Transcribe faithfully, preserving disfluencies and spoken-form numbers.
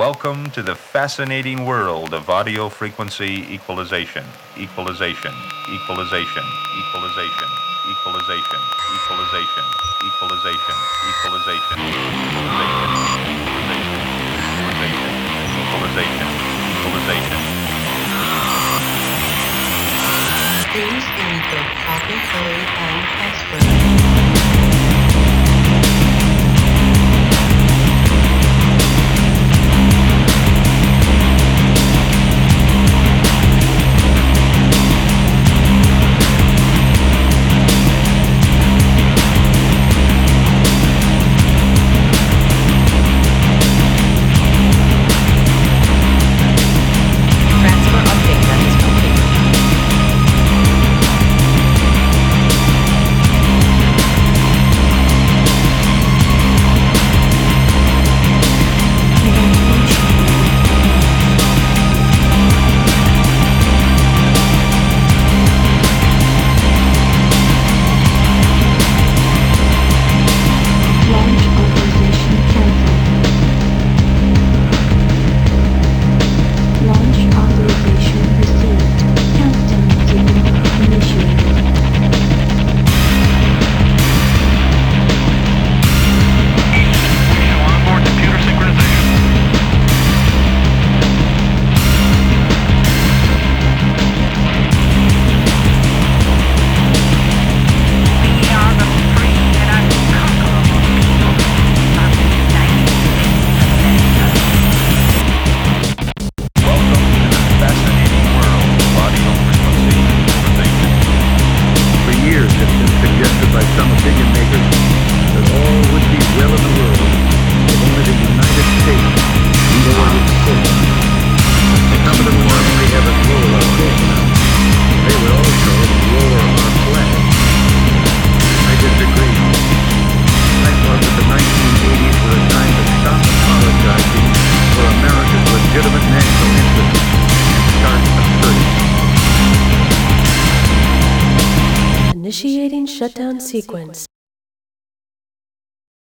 Welcome to the fascinating world of audio frequency equalization, equalization, equalization, equalization, equalization, equalization, equalization, equalization, equalization, equalization, equalization. Please enter copy code and password. Initiating shutdown sequence.